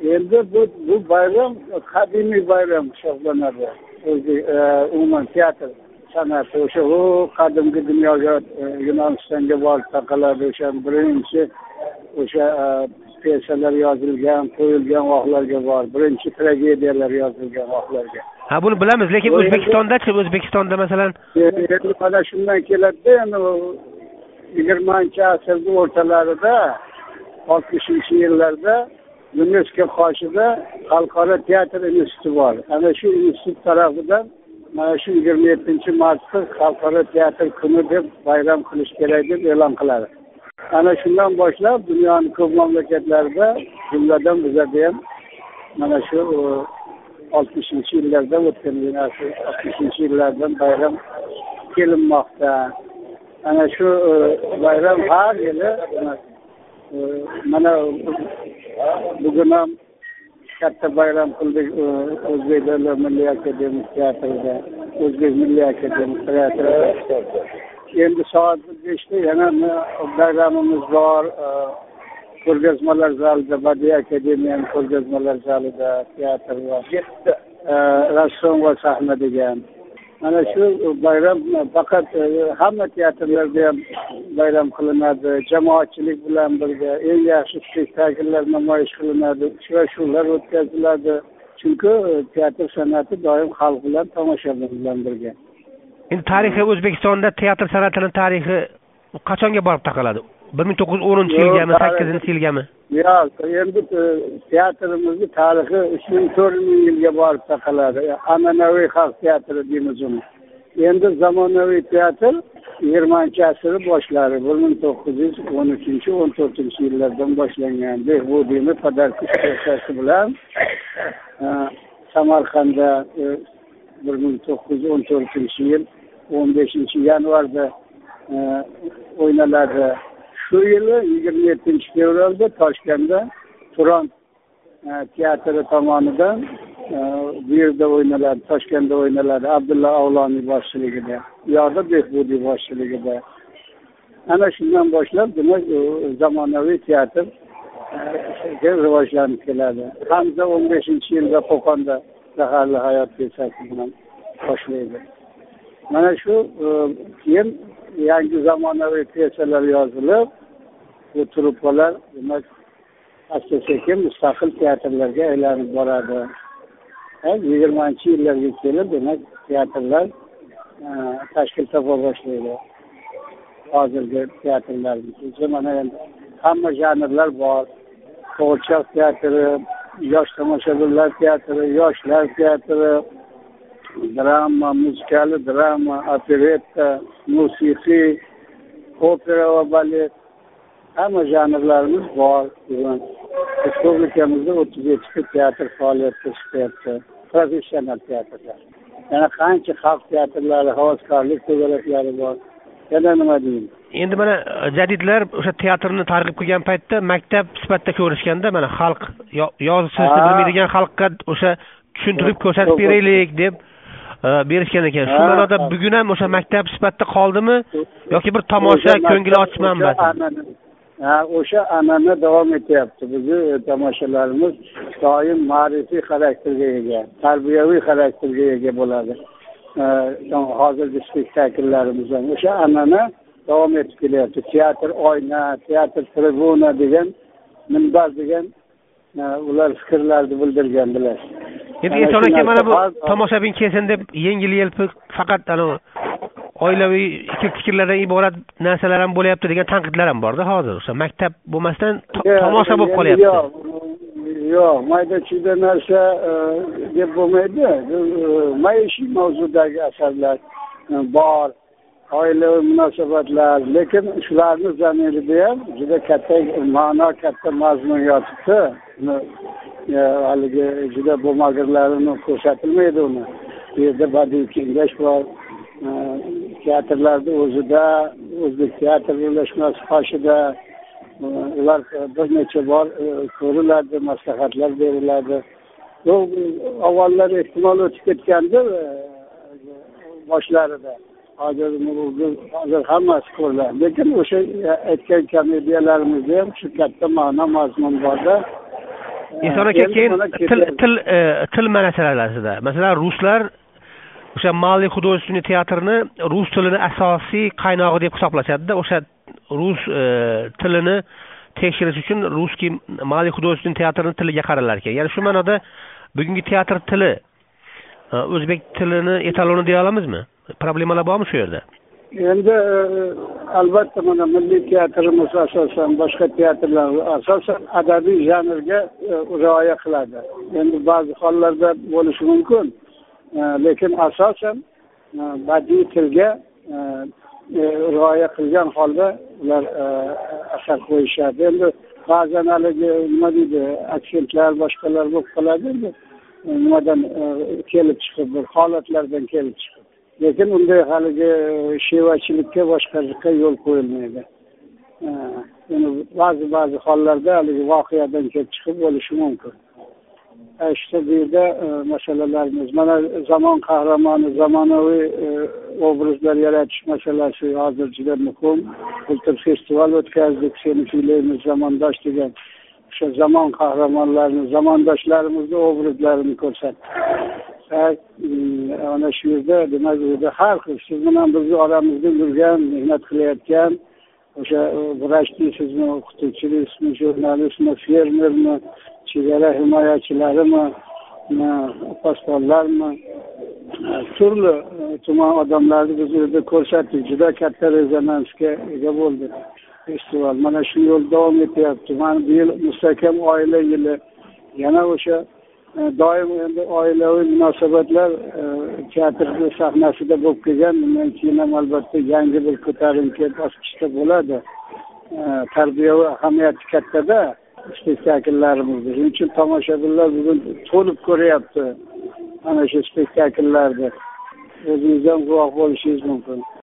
endi bu bayram qadimiy bayram hisoblanadi. Umuman teatr san'ati o'sha qadimgi dunyoga Yunonistonga borib taqaladi. O'sha birinchi o'sha pyesalar yozilgan, qo'yilgan vaqtlarga bor. Birinchi tragediyalar yozilgan vaqtlarga. Ha, buni bilamiz, lekin O'zbekistonda masalan endi mana shundan keladi-da, endi 20-asrning o'rtalarida 60-yillarda UNESCO qoshida xalqaro teatr instituti bor. Ana shu institut tarafidan mana shu 27-martda xalqaro teatr kuni deb bayram qilish kerak deb e'lon qiladi. Ana shundan boshlab dunyoning ko'p mamlakatlarida, jumladan bizda ham mana shu 60-yillarda o'tgan 60-yillardan bayram kelinmoqda. Ana shu bayram har yili mana bugun ham katta bayram qildik O'zbek Davlat Milliy akademik teatrida, O'zbek Milliy akademik teatrida. Endi soat 5da yana bayramimiz bor. Ko'rgazmalar zalida, Badiiy akademiyaning ko'rgazmalar zalida teatr va rassom va sahna degan. Mana shu bayram faqat hamma teatrlarda ham bayram qilinadi. Jamoatchilik bilan birga eng yaxshi spektakllar namoyish qilinadi. Uchrashuvlar o'tkaziladi. Chunki teatr san'ati doim xalq bilan, tomoshabin bilan birga. Endi tarixi O'zbekistonda teatr san'atining tarixi qachonga borib taqaladi? 1910-yilgami, 8-yilgami? Yo'q, endi teatrimizning tarixi 3-4 yilga borib taqaladi. An'anaviy xalq teatri deymiz uni. Endi zamonaviy teatr 20-asr boshlari 1913-14-yillardan boshlangan. Behbudiyning Padarkush piyesasi bilan Samarqandda 1914-yil 15-yanvarda o'ynaladi. Shu yili 27-fevralda Toshkentda Turon teatri tomonidan bu yerda o'ynaladi, Toshkentda o'ynaladi. Abdulla Avloniy boshchiligida, yo'da Behbudiy boshchiligida. Ana shundan boshlab demak zamonaviy teatr rivojlanib keladi. Hamza 15-yilda Qo'qonda zaharli hayot piyesasi bilan boshlaydi. Mana shu keyin yangi zamonaviy piyesalar yozilib, bu truppalar demak asta-sekin mustaqil teatrlarga aylanib boradi. 20-yillarga kelib demak teatrlar tashkil topa boshlaydi. Hozirgi teatrlarimiz mana endi hamma janrlar bor. Qo'g'irchoq teatri, yosh tomoshabinlar teatri, yoshlar teatri, drama, muzikali drama, operetta, musiqiy, opera va balet. Hamma janrlarimiz bor. Respublikamizda 37 teatr faoliyat ko'rsatyapti. Professional teatrlar. Yana qancha xalq teatrlari, havaskorlik to'garaklari bor. Yana nima deyim? Endi mana jadidlar o'sha teatrni targ'ib qilgan paytda maktab sifatida ko'rishganda mana xalq yozish so'zni bilmaydigan xalqqa o'sha tushuntirib ko'rsatib beraylik deb berishgan ekan. Shu ma'noda bugun ham o'sha maktab sifatida qoldimi yoki bir tomosha ko'ngil ochish manbasi? O'sha an'ana davom etyapti. Bizni tomoshalarimiz doim ma'rifiy xarakterga ega, tarbiyaviy xarakterga ega bo'ladi. Hozirgi spektakllarimiz ham o'sha an'ana davom etib kelyapti. Teatr oyna, teatr tribuna degan, minbar degan ular fikrlarni bildirgandilar. Endi Eson aka mana bu tomoshabin kelsin deb yengil-yelpi faqat oilaviy fikrlardan iborat narsalar ham bo'lyapti degan tanqidlar ham borda hozir. O'sha maktab bo'lmasdan tomosha bo'lib qolyapti. Yo'q, mayda-chuyda narsa deb bo'lmaydi. Maishiy mavzudagi asarlar bor, oilaviy munosabatlar, lekin shularni zamirida ham juda katta ma'no, katta mazmun yotibdi. Haligi juda bo'lmagirlarini ko'rsatilmaydi uni. Bu yerda badiiy kengash bor. Teatrlarda o'zida O'zbek teatr birlashmasi qoshida ular bir necha bor ko'riladi, maslahatlar beriladi. Bu avvallar ehtimol o'tib ketgandi boshlarida. Hozir hammasi ko'riladi. Lekin o'sha aytgan komediyalarimizda ham shu katta ma'no mazmun borda Eson aka, keyin til masalalarida, masalan, ruslar o'sha Malый художественный teatrini rus tilini asosiy qaynog'i deb hisoblashadi-da, o'sha rus tilini tekshirish uchun ruskiy Malый художественный teatrini tiliga qaralar ekan. Ya'ni shu ma'noda bugungi teatr tili o'zbek tilini etaloni deya olamizmi? Problemalar bormi shu yerda? Endi albatta mana milliy teatrimiz asosan boshqa teatrlar asosan adabiy janrga rioya qiladi. Endi ba'zi hollarda bo'lishi mumkin, lekin asosan badiiy tilga rioya qilgan holda ular asar qo'yishadi. Endi ba'zan haligi nima deydi, aksentlar boshqalar bo'lib qoladi, nimadan kelib chiqib, bir holatlardan kelib chiqib. Lekin unday haligi shevachilikka, boshqalikka yo'l qo'yilmaydi. Yani ba'zi hollarda haligi voqeadan kelib chiqib bo'lishi mumkin. İşte bir de meselelerimiz, mana zamon qahramoni, zamonaviy obrazlar yaratish masalasi hozir juda muhim. Bultur festival o'tkazdik, seni kuylaymiz zamondosh degan. O'sha zamon qahramonlarini, zamondoshlarimizni obrazlarini ko'rsatdik. Ana shu yerda demak, har xil siz bilan bizni oramizda yurgan, mehnat qilayotgan, o'sha vrach deysizmi, o'qituvchi deysizmi, jurnalistmi, fermermi, chegara himoyachilarimi, posbonlarmi, turli tuman odamlarni biz yerda ko'rsatdik. Juda katta rezonansga ega bo'ldi festival. Mana shu yo'l davom etyapti. Mana bu yil mustahkam oila yili. Yana o'sha doim endi oilaviy munosabatlar teatr sahnasida bo'lib kelgan. Bundan keyin ham albatta yangi bir ko'tarinki bosqichda bo'ladi. Tarbiyaviy ahamiyati kattada spektakllarimiz. Shuning uchun tomoshabinlar bugun to'lib ko'ryapti ana shu spektakllarda. O'zingizdan guvoh bo'lishingiz mumkin.